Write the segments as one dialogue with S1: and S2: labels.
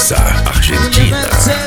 S1: Mendoza, Argentina.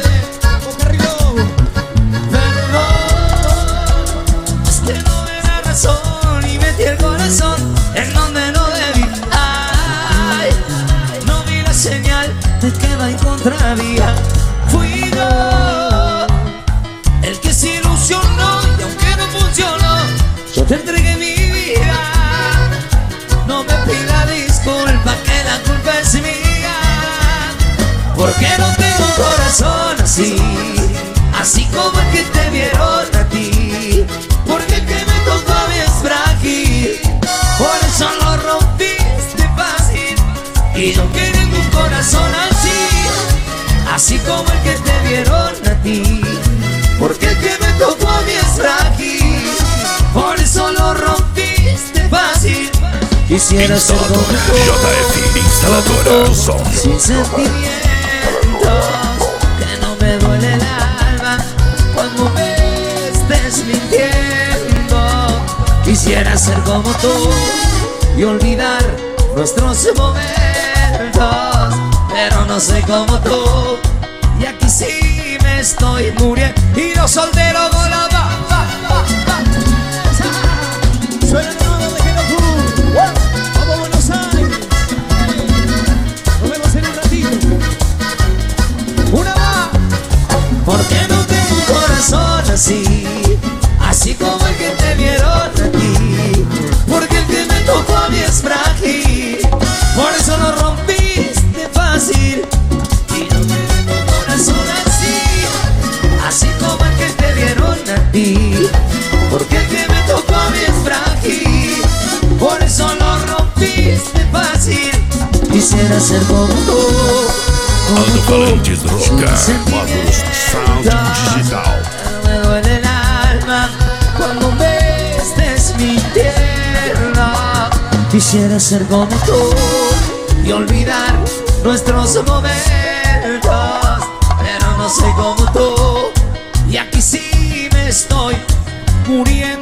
S2: Es que no me da razón y metí el corazón en donde no debí. Ay, no vi la señal de que va en contravía. Fui yo el que se ilusionó y aunque no funcionó, yo te entregué mi vida. No me pida disculpa, que la culpa es mía, porque no tengo un corazón así, así como el que te vieron a ti. Porque el que me tocó a mí es frágil, por eso lo rompiste fácil. Y yo queriendo un corazón así, así como el que te vieron a ti. Porque el que me tocó a mí es frágil, por eso lo rompiste fácil. Quisiera ser como tú,
S1: JF, instaladora, son.
S2: sin sentimientos, que no me duele el alma cuando me estés mintiendo. Quisiera ser como tú y olvidar nuestros momentos, pero no soy como tú y aquí sí me estoy muriendo. Y los solteros con la
S3: Suena el nuevo de Hello Crew. Vamos a Buenos Aires. Nos vemos en un ratito.
S2: una más. Porque no tengo un corazón así, así como el que te vieron a ti. Porque el que me tocó a mí es frágil, por eso lo rompiste fácil. Y no tengo un corazón así, así como el que te vieron a ti. Porque el que me tocó a mí es frágil, por eso lo rompiste fácil. Quisiera ser como tú,
S1: Alto-falantes Roca,
S2: módulos
S1: Sound Digital.
S2: me duele el alma cuando me estés mintiendo. Quisiera ser como tú y olvidar nuestros momentos, pero no soy como tú y aquí sí me estoy muriendo.